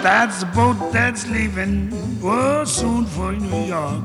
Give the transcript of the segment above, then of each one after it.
That's the boat that's leaving, oh, soon for New York.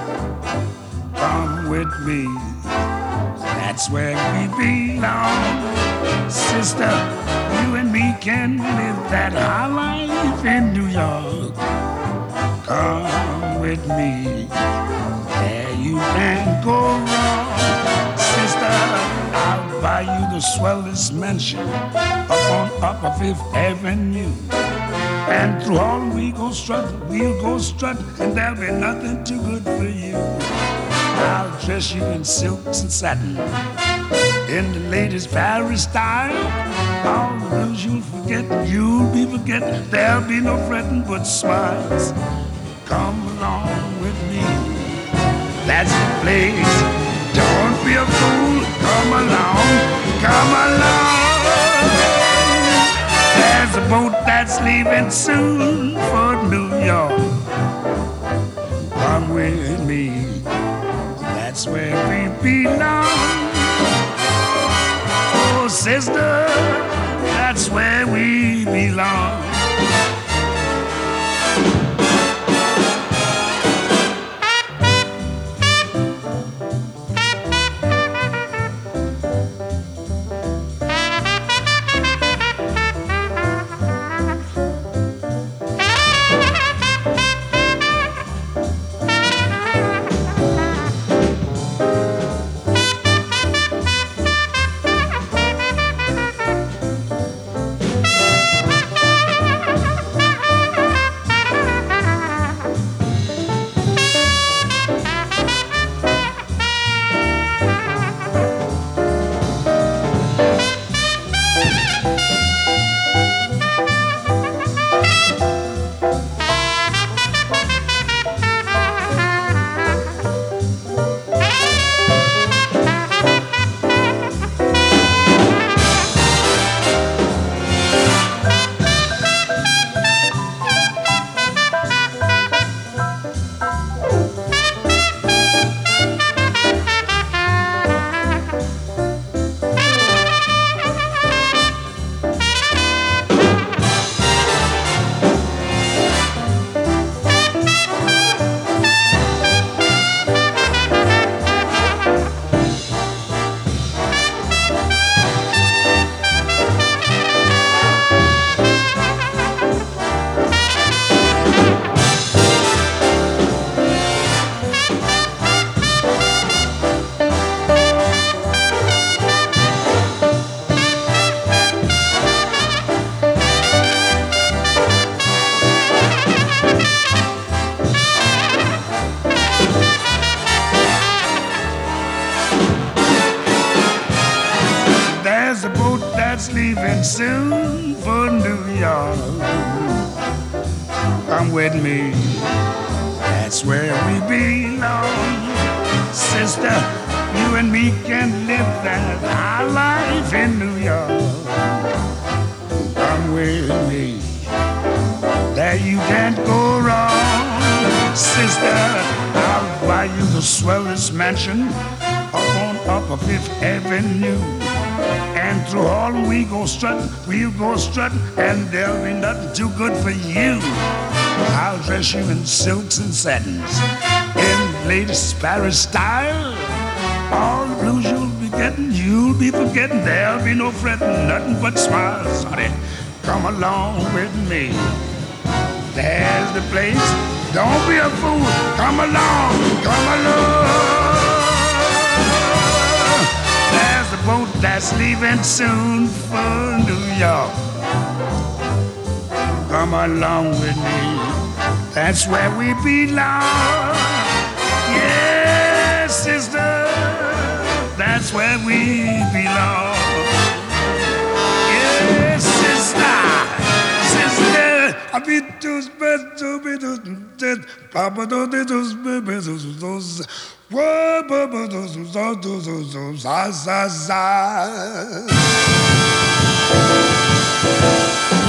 Come with me, that's where we belong. Sister, you and me can live that high life in New York. Come with me, there you can't go wrong. Sister, I'll buy you the swellest mansion up on Upper Fifth Avenue. And through all we go strutting, we'll go strutting, and there'll be nothing too good for you. I'll dress you in silks and satin, in the latest Paris style. All the blues you'll forget, you'll be forgetting. There'll be no fretting but smiles. Come along with me, that's the place. Don't be a fool, come along, come along. There's a boat that's leaving soon for New York. Come with me, that's where we belong. Oh, sister, that's where we belong. There's a boat that's leaving soon for New York. Come with me, that's where we belong. Sister, you and me can live that high life in New York. Come with me, there you can't go wrong. Sister, I'll buy you the swellest mansion up on Upper Fifth Avenue. And through all we go strutting, we'll go strutting, and there'll be nothing too good for you. I'll dress you in silks and satins, in latest Paris style. All the blues you'll be forgetting. There'll be no fretting, nothing but smiles, honey. Come along with me, there's the place. Don't be a fool, come along, come along. There's a boat that's leaving soon for New York. Come along with me, that's where we belong. Yes, sister, that's where we belong. Yes, sister, sister, I be too bad to be dead. Papa don't do those babies. Whoa, Papa don't do those. Za, za, za.